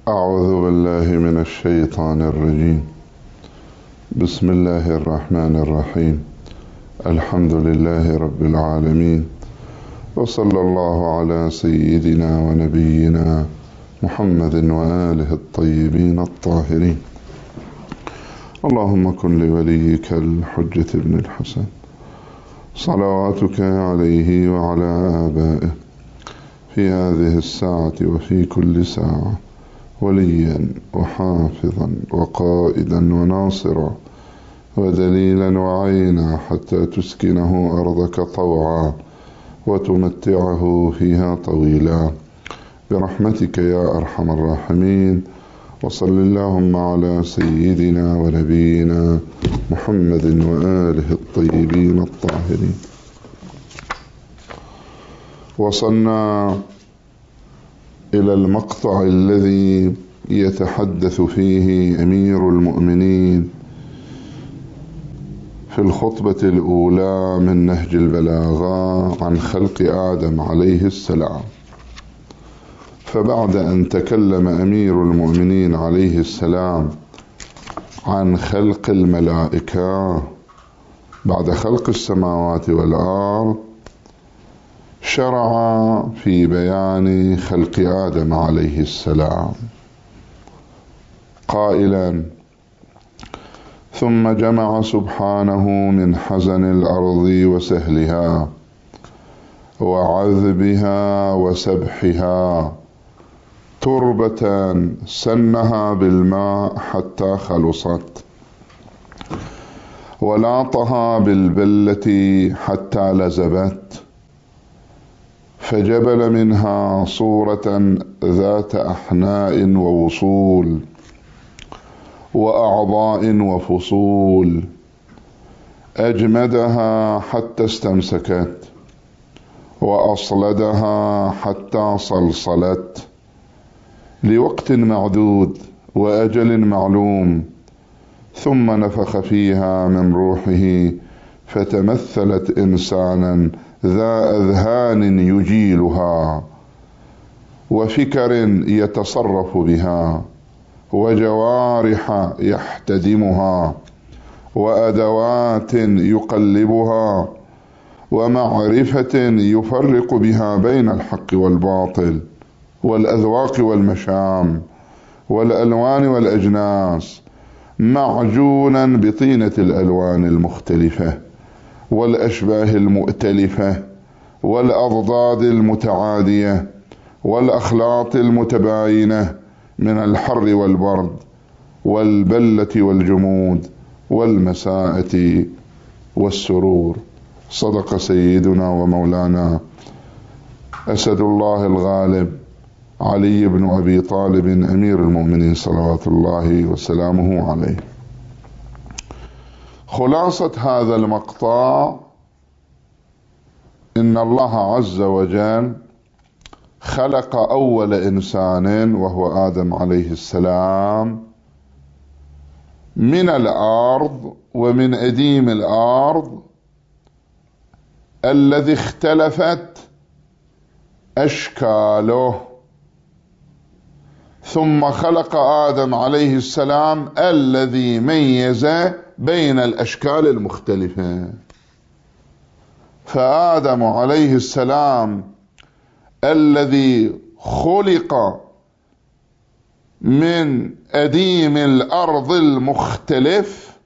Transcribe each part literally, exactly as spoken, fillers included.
أعوذ بالله من الشيطان الرجيم. بسم الله الرحمن الرحيم. الحمد لله رب العالمين، وصلى الله على سيدنا ونبينا محمد وآله الطيبين الطاهرين. اللهم كن لوليك الحجة بن الحسن صلواتك عليه وعلى آبائه في هذه الساعة وفي كل ساعة وليا وحافظا وقائدا وناصرا ودليلا وعينا، حتى تسكنه أرضك طوعا وتمتعه فيها طويلا برحمتك يا أرحم الراحمين. وصل اللهم على سيدنا ونبينا محمد وآله الطيبين الطاهرين. وصلنا إلى المقطع الذي يتحدث فيه أمير المؤمنين في الخطبة الأولى من نهج البلاغة عن خلق آدم عليه السلام. فبعد أن تكلم أمير المؤمنين عليه السلام عن خلق الملائكة بعد خلق السماوات والأرض، شرع في بيان خلق آدم عليه السلام قائلا: ثم جمع سبحانه من حزن الأرض وسهلها وعذبها وسبحها تربة سنها بالماء حتى خلصت، ولاطها بالبلة حتى لزبت، فجبل منها صورة ذات أحناء ووصول وأعضاء وفصول، أجمدها حتى استمسكت، وأصلدها حتى صلصلت، لوقت معدود وأجل معلوم، ثم نفخ فيها من روحه فتمثلت إنسانا ذا أذهان يجيلها، وفكر يتصرف بها، وجوارح يحتدمها، وأدوات يقلبها، ومعرفة يفرق بها بين الحق والباطل، والأذواق والمشام، والألوان والأجناس، معجونا بطينة الألوان المختلفة والأشباه المؤتلفة والأضداد المتعادية والأخلاط المتباينة من الحر والبرد والبلة والجمود والمساءة والسرور. صدق سيدنا ومولانا أسد الله الغالب علي بن أبي طالب أمير المؤمنين صلوات الله وسلامه عليه. خلاصة هذا المقطع: إن الله عز وجل خلق أول إنسان وهو آدم عليه السلام من الأرض ومن أديم الأرض الذي اختلفت أشكاله، ثم خلق آدم عليه السلام الذي ميز بين الأشكال المختلفة. فآدم عليه السلام الذي خلق من أديم الأرض المختلف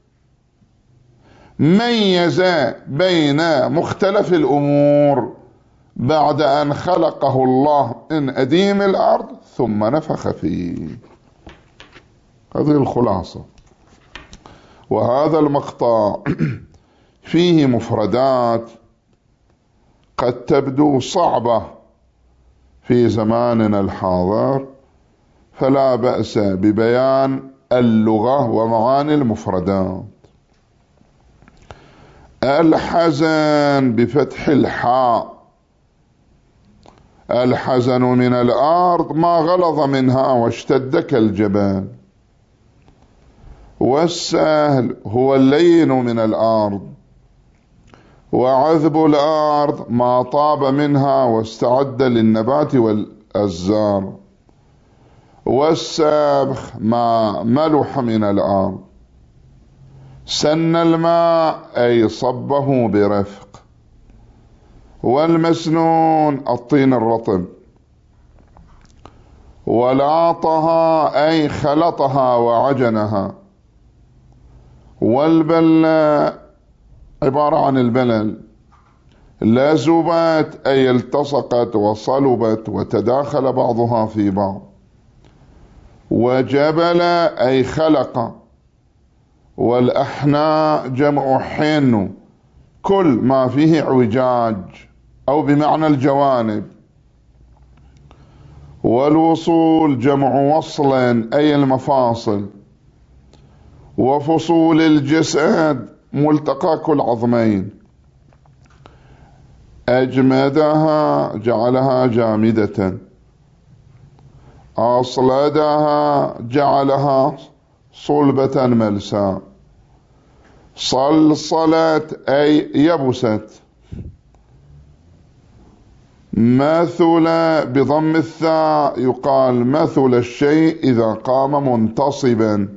ميز بين مختلف الأمور بعد أن خلقه الله من أديم الأرض ثم نفخ فيه. هذه الخلاصة. وهذا المقطع فيه مفردات قد تبدو صعبة في زماننا الحاضر، فلا بأس ببيان اللغة ومعاني المفردات. الحزن بفتح الحاء، الحزن من الأرض ما غلظ منها واشتد كالجبال، والسهل هو اللين من الأرض، وعذب الأرض ما طاب منها واستعد للنبات والأزار، والسابخ ما ملح من الأرض. سن الماء أي صبه برفق. والمسنون الطين الرطب. ولاطها أي خلطها وعجنها. والبلة عبارة عن البلل. لزبت أي التصقت وصلبت وتداخل بعضها في بعض. وجبل أي خلق. والأحناء جمع حن، كل ما فيه اعوجاج أو بمعنى الجوانب. والوصول جمع وصل أي المفاصل. وفصول الجسد ملتقى كل عظمين. أجمدها جعلها جامدة. أصلدها جعلها صلبة ملسا. صلصلت أي يبست. مثل بضم الثاء يقال مثل الشيء إذا قام منتصبا.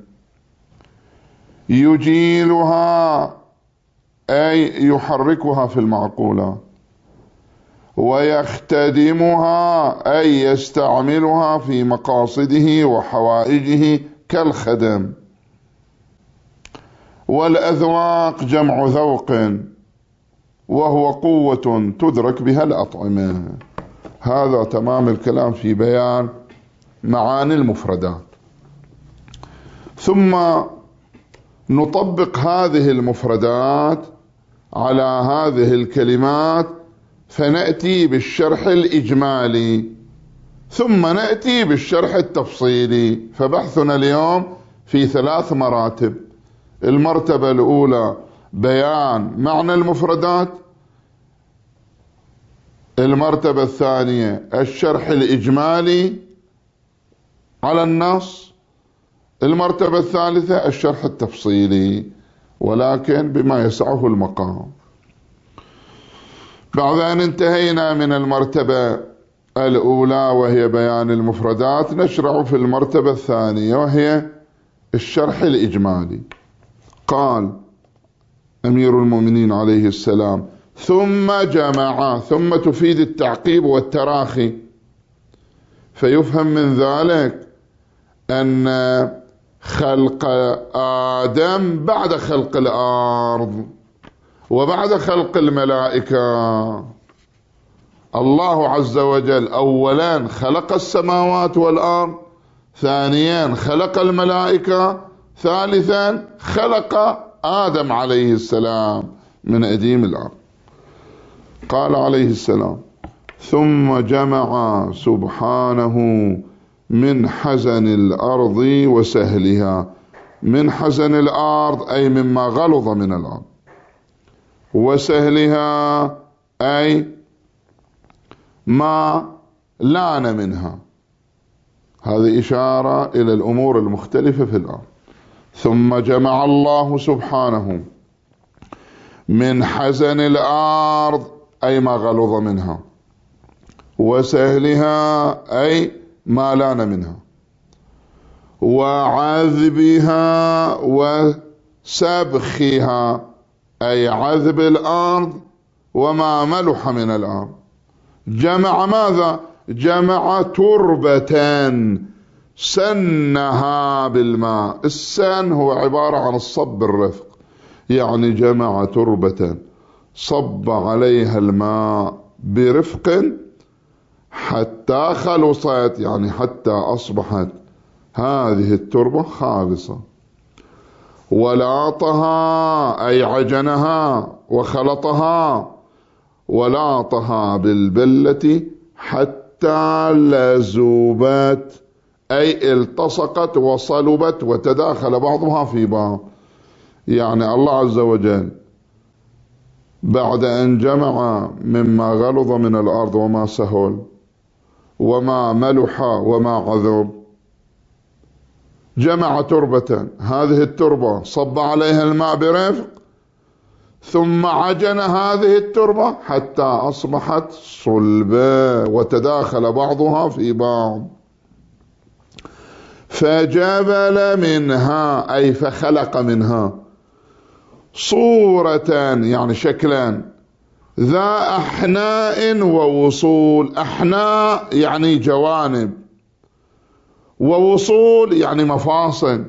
يجيلها أي يحركها في المعقولات. ويختدمها أي يستعملها في مقاصده وحوائجه كالخدم. والأذواق جمع ذوق، وهو قوة تدرك بها الأطعمة. هذا تمام الكلام في بيان معاني المفردات. ثم نطبق هذه المفردات على هذه الكلمات، فنأتي بالشرح الإجمالي ثم نأتي بالشرح التفصيلي. فبحثنا اليوم في ثلاث مراتب. المرتبة الأولى بيان معنى المفردات. المرتبة الثانية الشرح الإجمالي على النص. المرتبة الثالثة الشرح التفصيلي، ولكن بما يسعه المقام. بعد أن انتهينا من المرتبة الأولى وهي بيان المفردات، نشرع في المرتبة الثانية وهي الشرح الإجمالي. قال أمير المؤمنين عليه السلام: ثم جمع. ثم تفيد التعقيب والتراخي، فيفهم من ذلك أن خلق آدم بعد خلق الأرض وبعد خلق الملائكة. الله عز وجل أولا خلق السماوات والأرض، ثانيا خلق الملائكة، ثالثا خلق آدم عليه السلام من أديم الأرض. قال عليه السلام: ثم جمع سبحانه من حزن الأرض وسهلها. من حزن الأرض أي مما غلظ من الأرض، وسهلها أي ما لان منها. هذه إشارة إلى الأمور المختلفة في الأرض. ثم جمع الله سبحانه من حزن الأرض أي ما غلظ منها، وسهلها أي ما لان منها، وعذبها وسبخها أي عذب الأرض وما ملح من الأرض. جمع ماذا؟ جمع تربة سنها بالماء. السن هو عبارة عن الصب الرفق، يعني جمع تربة صب عليها الماء برفق حتى خلصت، يعني حتى أصبحت هذه التربة خالصة. ولاطها أي عجنها وخلطها. ولاطها بالبلة حتى لزوبت أي التصقت وصلبت وتداخل بعضها في بعض. يعني الله عز وجل بعد أن جمع مما غلظ من الأرض وما سهل وما ملح وما عذب، جمع تربة. هذه التربة صب عليها الماء برفق، ثم عجن هذه التربة حتى أصبحت صلبة وتداخل بعضها في بعض. فجبل منها أي فخلق منها صورة يعني شكلا ذا أحناء ووصول. أحناء يعني جوانب، ووصول يعني مفاصل.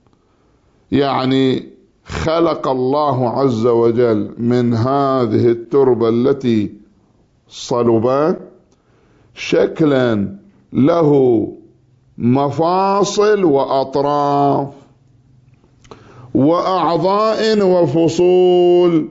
يعني خلق الله عز وجل من هذه التربة التي صلبت شكلا له مفاصل وأطراف وأعضاء وفصول.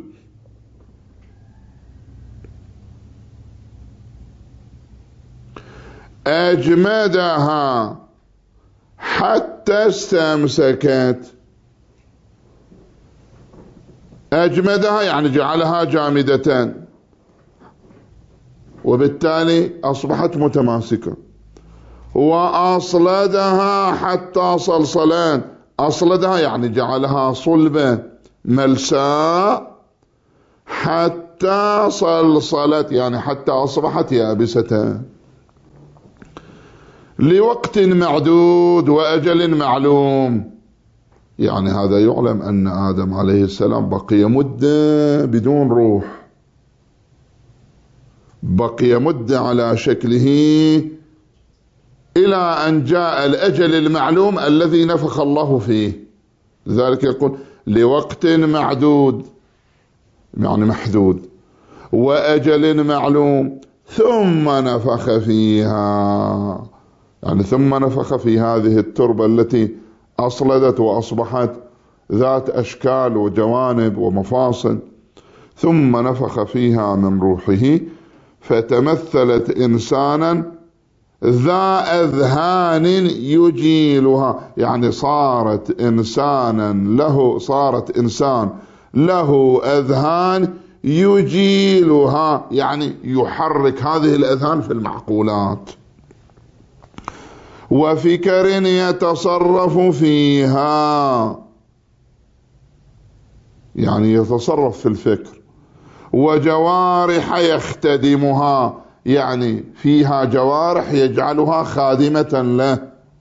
أجمدها حتى استمسكت. أجمدها يعني جعلها جامدة، وبالتالي أصبحت متماسكة. وأصلدها حتى صلصلت. أصلدها يعني جعلها صلبة ملساء حتى صلصلت يعني حتى أصبحت يابسة. لوقت معدود وأجل معلوم. يعني هذا يعلم أن آدم عليه السلام بقي مدة بدون روح، بقي مدة على شكله إلى أن جاء الأجل المعلوم الذي نفخ الله فيه. لذلك يقول لوقت معدود يعني محدود وأجل معلوم ثم نفخ فيها، يعني ثم نفخ في هذه التربة التي أصلدت وأصبحت ذات أشكال وجوانب ومفاصل، ثم نفخ فيها من روحه فتمثلت إنسانا ذا أذهان يجيلها. يعني صارت إنسانا له صارت إنسان له أذهان يجيلها، يعني يحرك هذه الأذهان في المعقولات. وفكر يتصرف فيها يعني يتصرف في الفكر. وجوارح يختدمها يعني فيها جوارح يجعلها خادمة له.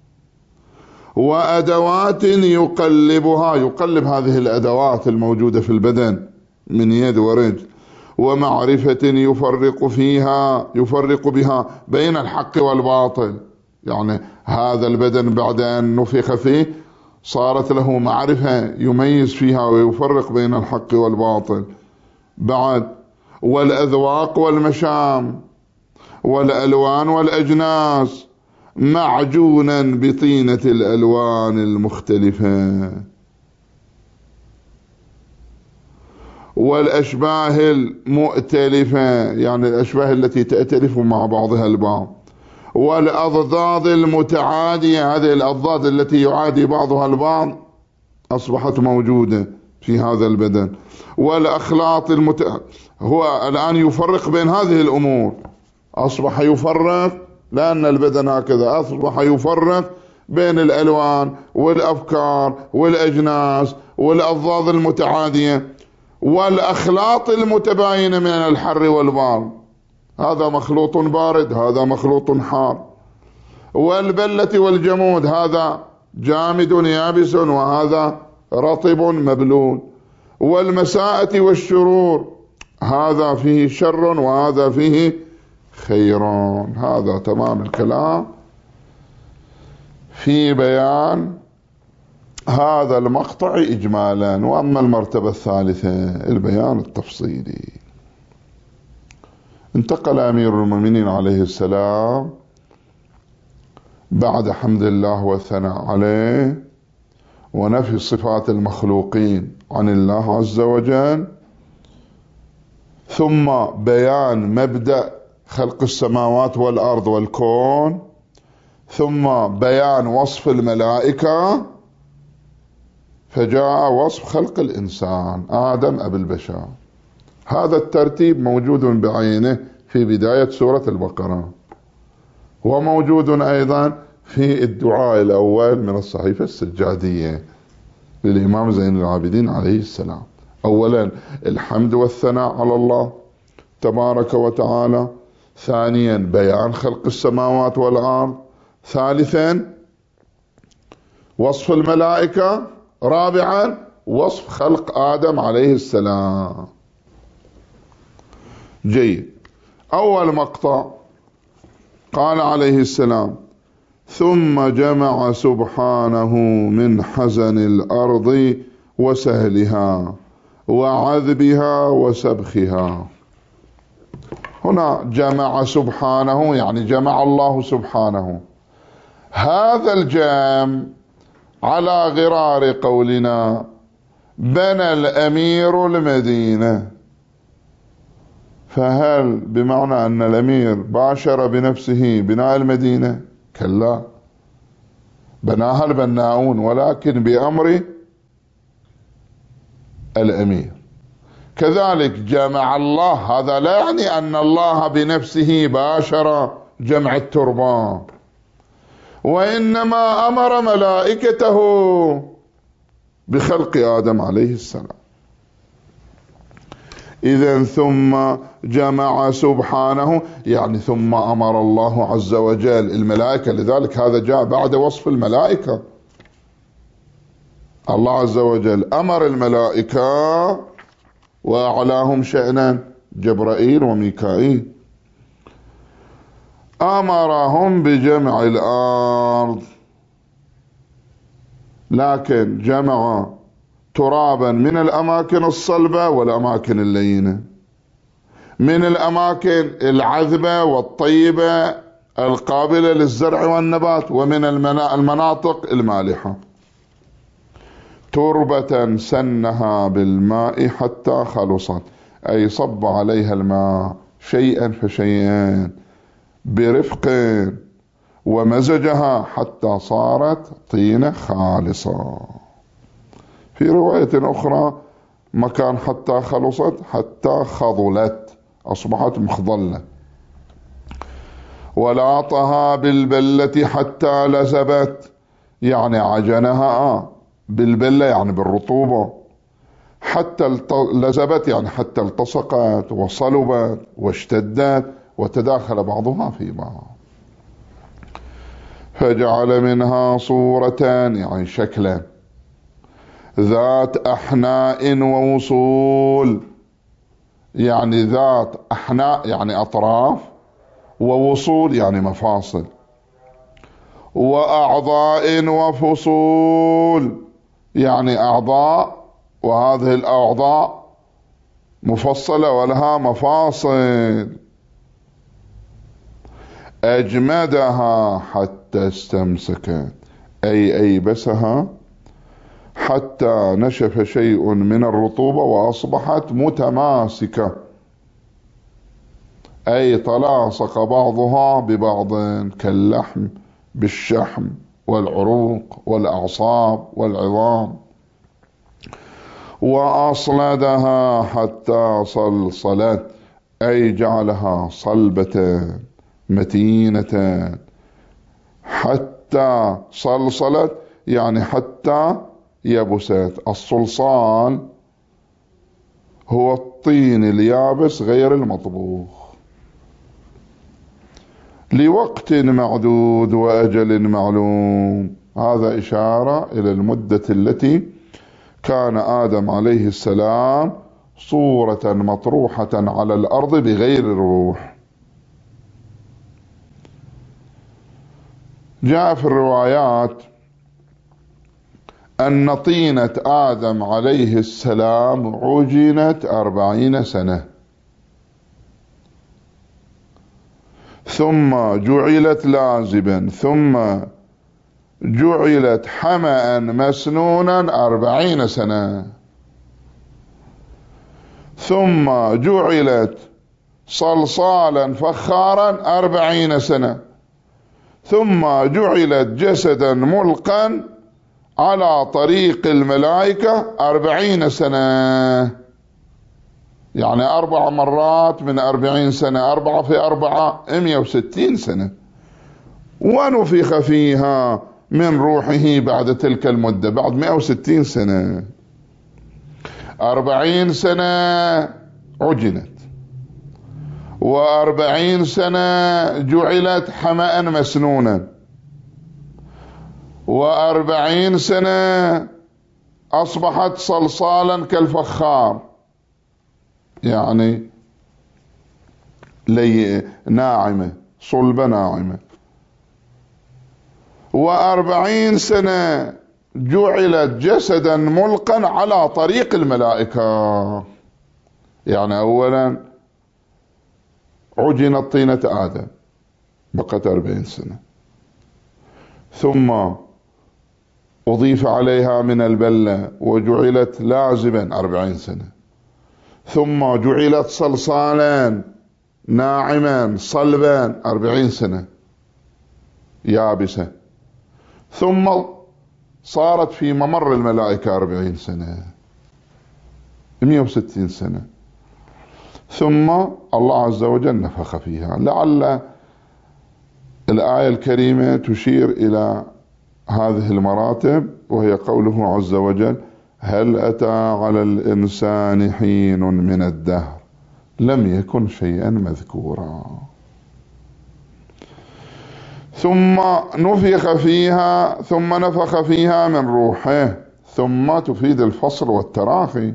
وأدوات يقلبها يقلب هذه الأدوات الموجودة في البدن من يد ورجل. ومعرفة يفرق فيها يفرق بها بين الحق والباطل. يعني هذا البدن بعد أن نفخ فيه صارت له معرفة يميز فيها ويفرق بين الحق والباطل. بعد والأذواق والمشام والألوان والأجناس معجونا بطينة الألوان المختلفة. والأشباه المؤتلفة يعني الأشباه التي تأتلف مع بعضها البعض. والأضداد المتعادية هذه الأضداد التي يعادي بعضها البعض أصبحت موجودة في هذا البدن. والأخلاط المت... هو الآن يفرق بين هذه الأمور. أصبح يفرق لأن البدن هكذا أصبح يفرق بين الألوان والأفكار والأجناس والأضداد المتعادية والأخلاط المتباينة من الحر والبارد. هذا مخلوط بارد هذا مخلوط حار. والبلة والجمود هذا جامد يابس وهذا رطب مبلول. والمساءة والشرور هذا فيه شر وهذا فيه خيران. هذا تمام الكلام في بيان هذا المقطع إجمالا. وأما المرتبة الثالثة البيان التفصيلي. انتقل أمير المؤمنين عليه السلام بعد حمد الله والثناء عليه ونفي صفات المخلوقين عن الله عز وجل، ثم بيان مبدأ خلق السماوات والأرض والكون، ثم بيان وصف الملائكة، فجاء وصف خلق الإنسان آدم أبي البشر. هذا الترتيب موجود بعينه في بداية سورة البقرة، وموجود أيضا في الدعاء الأول من الصحيفة السجادية للإمام زين العابدين عليه السلام. أولا الحمد والثناء على الله تبارك وتعالى، ثانيا بيان خلق السماوات والأرض، ثالثا وصف الملائكة. رابعا وصف خلق آدم عليه السلام. جيد. أول مقطع قال عليه السلام: ثم جمع سبحانه من حزن الأرض وسهلها وعذبها وسبخها. هنا جمع سبحانه يعني جمع الله سبحانه. هذا الجمع على غرار قولنا بنى الأمير المدينة، فهل بمعنى أن الأمير باشر بنفسه بناء المدينة؟ كلا، بناها البناؤون ولكن بأمر الأمير. كذلك جمع الله، هذا لا يعني أن الله بنفسه باشر جمع التربان، وإنما أمر ملائكته بخلق آدم عليه السلام. إذن ثم جمع سبحانه يعني ثم أمر الله عز وجل الملائكة، لذلك هذا جاء بعد وصف الملائكة. الله عز وجل أمر الملائكة وأعلاهم شأنا جبرائيل وميكائيل، أمرهم بجمع الأرض، لكن جمع ترابا من الأماكن الصلبة والأماكن اللينة، من الأماكن العذبة والطيبة القابلة للزرع والنبات، ومن المناطق المالحة. تربة سنها بالماء حتى خلصت، أي صب عليها الماء شيئا فشيئا برفق ومزجها حتى صارت طينة خالصة. في رواية أخرى مكان حتى خلصت حتى خضلت، أصبحت مخضلة. ولاطها بالبلة حتى لزبت، يعني عجنها بالبلة يعني بالرطوبة، حتى لزبت يعني حتى التصقت وصلبت واشتدت وتداخل بعضها في بعض. فجعل منها صورة يعني شكلا ذات أحناء ووصول، يعني ذات أحناء يعني أطراف، ووصول يعني مفاصل، وأعضاء وفصول يعني أعضاء، وهذه الأعضاء مفصلة ولها مفاصل. أجمدها حتى استمسكت، أي أيبسها حتى نشف شيء من الرطوبة وأصبحت متماسكة، أي تلاصق بعضها ببعض كاللحم بالشحم والعروق والأعصاب والعظام. وأصلدها حتى صلصلت، أي جعلها صلبة متينة، حتى صلصلت يعني حتى يبست. الصلصال هو الطين اليابس غير المطبوخ. لوقت معدود وأجل معلوم، هذا إشارة إلى المدة التي كان آدم عليه السلام صورة مطروحة على الأرض بغير روح. جاء في الروايات أن طينة آدم عليه السلام عجنت أربعين سنة، ثم جعلت لازبا، ثم جعلت حمأ مسنونا أربعين سنة، ثم جعلت صلصالا فخارا أربعين سنة، ثم جعلت جسدا ملقا على طريق الملائكة أربعين سنة، يعني أربع مرات من أربعين سنة، أربعة في أربعة مئة وستين سنة. ونفخ فيها من روحه بعد تلك المدة، بعد مئة وستين سنة. أربعين سنة عجنت، وأربعين سنة جعلت حمأ مسنونا، وأربعين سنة أصبحت صلصالا كالفخار، يعني لي ناعمة، صلبة ناعمة. وأربعين سنة جعلت جسدا ملقا على طريق الملائكة. يعني أولا عجنت طينة آدم، بقت أربعين سنة، ثم أضيف عليها من البلة وجعلت لازبا أربعين سنة، ثم جعلت صلصالا ناعما صلبا أربعين سنة يابسة، ثم صارت في ممر الملائكة أربعين سنة، مئة وستين سنة، ثم الله عز وجل نفخ فيها. لعل الآية الكريمة تشير إلى هذه المراتب، وهي قوله عز وجل: هل أتى على الإنسان حين من الدهر لم يكن شيئا مذكورا. ثم نفخ فيها ثم نفخ فيها من روحه. ثم تفيد الفصل والتراخي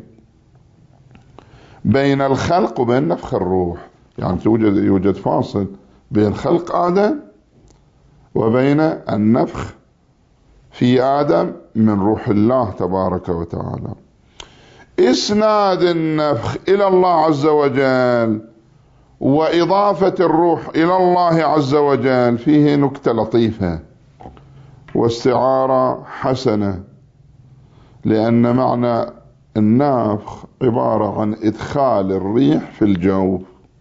بين الخلق وبين نفخ الروح، يعني توجد يوجد فاصل بين خلق آدم وبين النفخ في آدم من روح الله تبارك وتعالى. إسناد النفخ إلى الله عز وجل وإضافة الروح إلى الله عز وجل فيه نكتة لطيفة واستعارة حسنة، لأن معنى النفخ عبارة عن إدخال الريح في الجوف،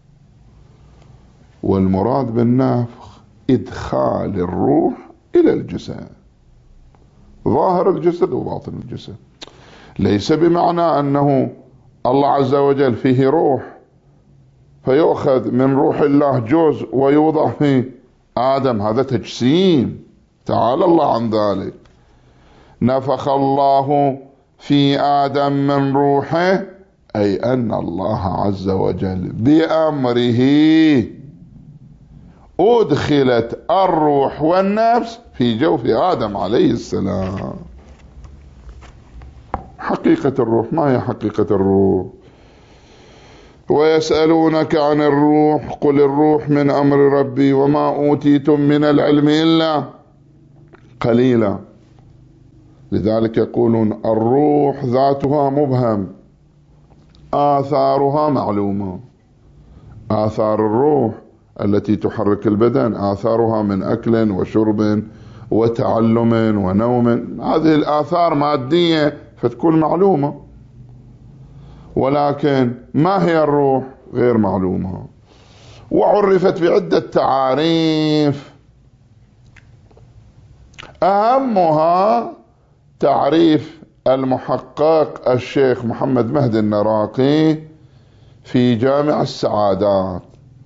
والمراد بالنفخ إدخال الروح إلى الجسد، ظاهر الجسد وباطن الجسد. ليس بمعنى أنه الله عز وجل فيه روح فيؤخذ من روح الله جزء ويوضع في آدم، هذا تجسيم، تعالى الله عن ذلك. نفخ الله في آدم من روحه، أي أن الله عز وجل بأمره أدخلت الروح والنفس في جوف آدم عليه السلام. حقيقة الروح، ما هي حقيقة الروح؟ ويسألونك عن الروح قل الروح من أمر ربي وما أوتيتم من العلم إلا قليلا. لذلك يقولون الروح ذاتها مبهم، آثارها معلومة. آثار الروح التي تحرك البدن آثارها من أكل وشرب وتعلم ونوم، هذه الآثار مادية فتكون معلومة، ولكن ما هي الروح غير معلومة. وعرفت بعدة تعاريف، أهمها تعريف المحقق الشيخ محمد مهدي النراقي في جامع السعادات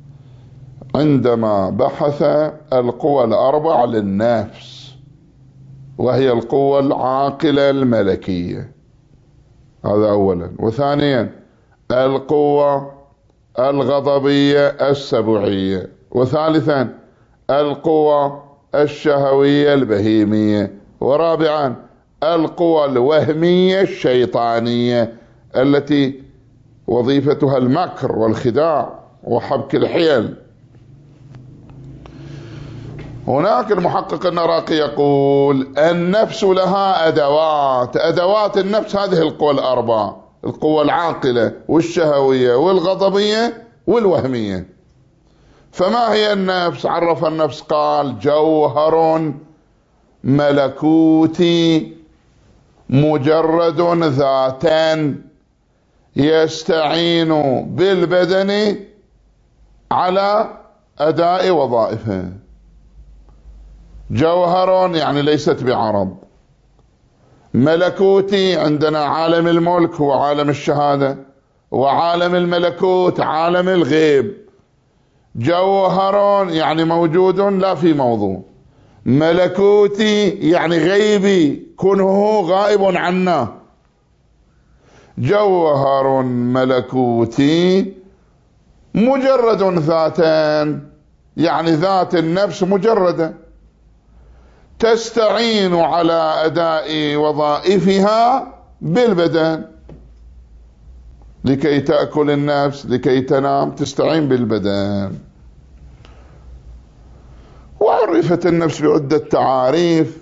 عندما بحث القوى الأربع للنفس، وهي القوة العاقلة الملكية، هذا أولا. وثانيا القوة الغضبية السبوعية، وثالثا القوة الشهوية البهيمية، ورابعا القوى الوهمية الشيطانية التي وظيفتها المكر والخداع وحبك الحيل. هناك المحقق النراقي يقول النفس لها أدوات، أدوات النفس هذه القوى الأربع: القوة العاقلة والشهوية والغضبية والوهمية. فما هي النفس؟ عرف النفس قال: جوهر ملكوتي مجرد ذاتا يستعين بالبدن على أداء وظائفه. جوهر يعني ليست بعرض. ملكوتي عندنا عالم الملك هو عالم الشهادة، وعالم الملكوت عالم الغيب. جوهر يعني موجود لا في موضوع. ملكوتي يعني غيبي كنه غائب عنا. جوهر ملكوتي مجرد ذاتان، يعني ذات النفس مجردة تستعين على أداء وظائفها بالبدن، لكي تأكل النفس، لكي تنام، تستعين بالبدن. وعرفت النفس بعدة تعاريف،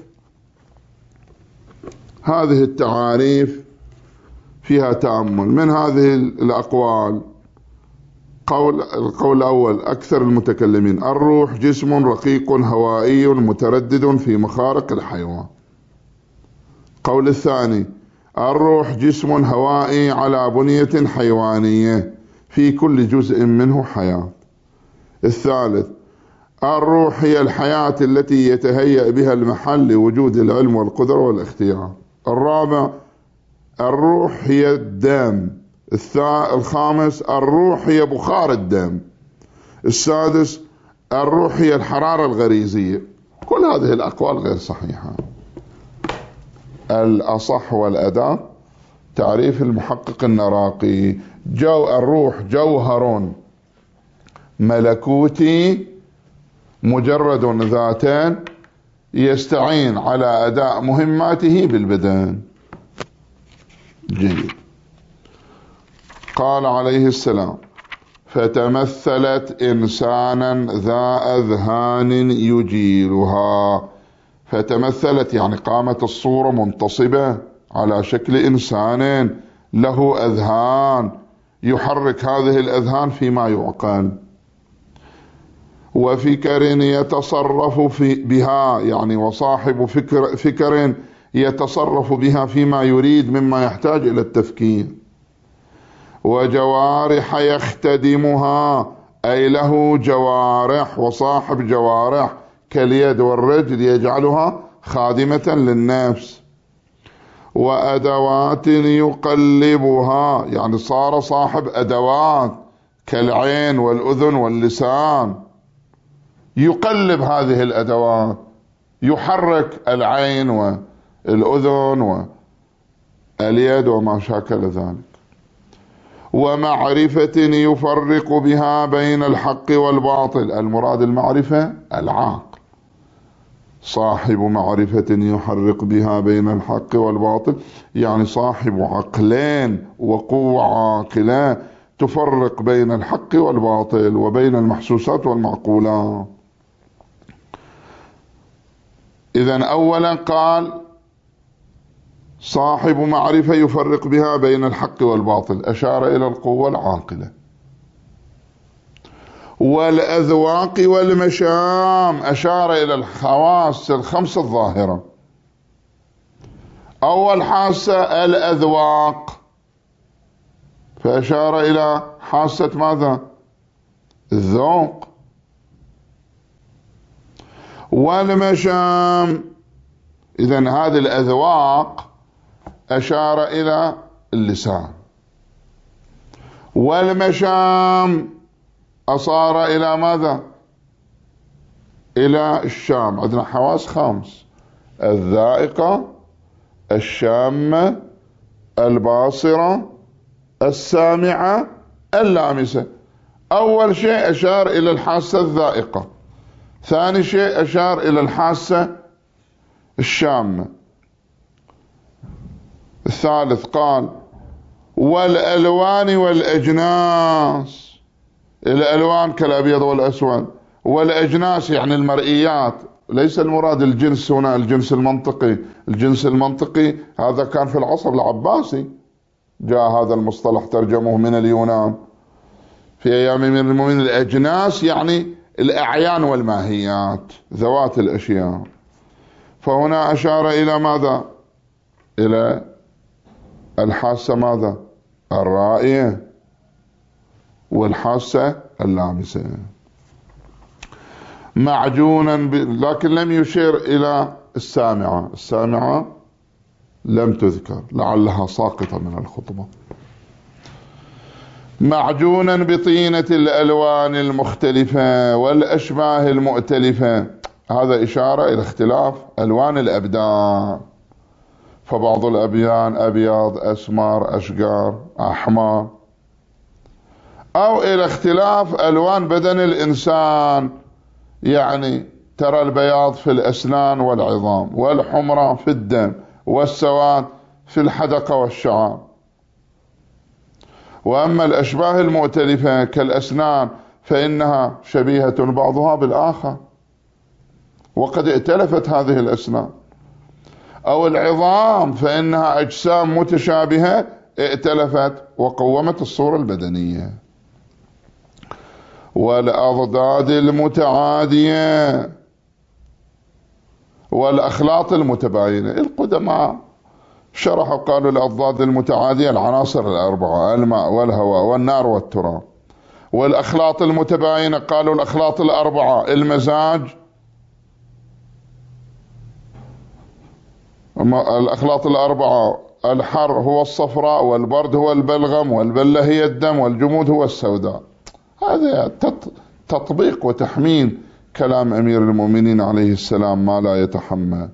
هذه التعاريف فيها تأمل. من هذه الأقوال قول القول الأول أكثر المتكلمين: الروح جسم رقيق هوائي متردد في مخارق الحيوان. القول الثاني: الروح جسم هوائي على بنية حيوانية في كل جزء منه حياة. الثالث: الروح هي الحياة التي يتهيأ بها المحل لوجود العلم والقدرة والاختيار. الرابع: الروح هي الدم. الخامس: الروح هي بخار الدم. السادس: الروح هي الحرارة الغريزية. كل هذه الأقوال غير صحيحة. الأصح والأداة تعريف المحقق النراقي: جو الروح جوهر ملكوتي مجرد ذاتان يستعين على أداء مهماته بالبدن. جيد. قال عليه السلام: فتمثلت إنسانا ذا أذهان يجيرها. فتمثلت يعني قامت الصورة منتصبة على شكل إنسان له أذهان، يحرك هذه الأذهان فيما يعقل، وفكر يتصرف في بها، يعني وصاحب فكر, فكر يتصرف بها فيما يريد مما يحتاج إلى التفكير، وجوارح يختدمها، أي له جوارح وصاحب جوارح كاليد والرجل يجعلها خادمة للنفس، وأدوات يقلبها، يعني صار صاحب أدوات كالعين والأذن واللسان، يقلب هذه الأدوات، يحرك العين والأذن واليد وما شاكل ذلك. ومعرفة يفرق بها بين الحق والباطل، المراد المعرفة العاقل، صاحب معرفة يحرق بها بين الحق والباطل، يعني صاحب عقلين وقوة عاقلة تفرق بين الحق والباطل وبين المحسوسات والمعقولات. إذن أولا قال صاحب معرفة يفرق بها بين الحق والباطل، أشار إلى القوة العاقلة. والأذواق والمشام، أشار إلى الحواس الخمس الظاهرة. أول حاسة الأذواق، فأشار إلى حاسة ماذا؟ الذوق. والمشام، إذن هذه الأذواق أشار إلى اللسان. والمشام أصار إلى ماذا؟ إلى الشام. عندنا حواس خمس: الذائقة، الشامة، الباصرة، السامعة، اللامسة. أول شيء أشار إلى الحاسة الذائقة، ثاني شيء أشار إلى الحاسة الشامة، الثالث قال والألوان والأجناس، الألوان كالأبيض والأسود، والأجناس يعني المرئيات، ليس المراد الجنس هنا الجنس المنطقي. الجنس المنطقي هذا كان في العصر العباسي، جاء هذا المصطلح ترجمه من اليونان في أيام من المؤمنين. الأجناس يعني الأعيان والماهيات، ذوات الأشياء. فهنا أشار إلى ماذا؟ إلى الحاسة ماذا؟ الرائية والحاسة اللامسة. معجونا ب... لكن لم يشير إلى السامعة. السامعة لم تذكر، لعلها ساقطة من الخطبة. معجونا بطينة الألوان المختلفة والأشباه المؤتلفة، هذا إشارة إلى اختلاف ألوان الأبدان، فبعض الأبيان أبيض، أسمر، أشقر، أحمر. أو إلى اختلاف ألوان بدن الإنسان، يعني ترى البياض في الأسنان والعظام، والحمرة في الدم، والسواد في الحدقة والشعر. وأما الأشباه المؤتلفة كالأسنان فإنها شبيهة بعضها بالآخر، وقد ائتلفت هذه الأسنان. أو العظام فإنها أجسام متشابهة ائتلفت وقومت الصورة البدنية. والأضداد المتعادية والأخلاط المتباينة، القدماء شرحوا قالوا الأضداد المتعادية العناصر الأربعة: الماء والهواء والنار والتراب. والأخلاط المتباينة قالوا الأخلاط الأربعة: المزاج، الأخلاط الأربعة: الحر هو الصفراء، والبرد هو البلغم، والبلة هي الدم، والجمود هو السوداء. هذا تطبيق وتحميل كلام أمير المؤمنين عليه السلام ما لا يتحمل.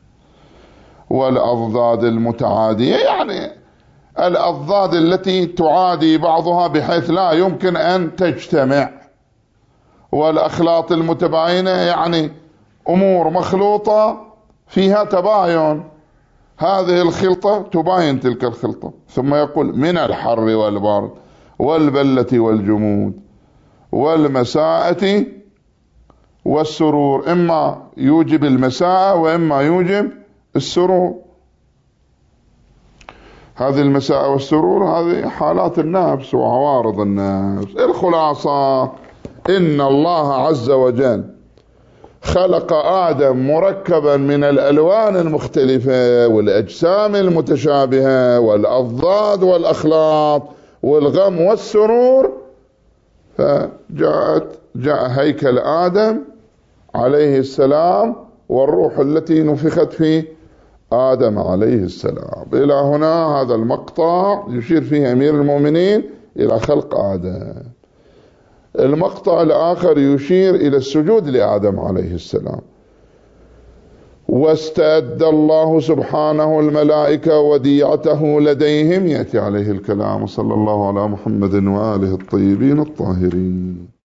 والأضداد المتعادية يعني الأضداد التي تعادي بعضها بحيث لا يمكن أن تجتمع. والأخلاط المتباينة يعني أمور مخلوطة فيها تباين، هذه الخلطة تباين تلك الخلطة. ثم يقول: من الحر والبرد والبلة والجمود والمساءة والسرور، إما يوجب المساءة وإما يوجب السرور. هذه المساءة والسرور هذه حالات النفس وعوارض النفس. الخلاصة: إن الله عز وجل خلق آدم مركبا من الألوان المختلفة والأجسام المتشابهة والأضداد والأخلاط والغم والسرور، فجاءت جاء هيكل آدم عليه السلام والروح التي نفخت في آدم عليه السلام. إلى هنا هذا المقطع يشير فيه أمير المؤمنين إلى خلق آدم. المقطع الآخر يشير إلى السجود لآدم عليه السلام. واستأد الله سبحانه الملائكة وديعته لديهم، يأتي عليه الكلام. صلى الله على محمد وآله الطيبين الطاهرين.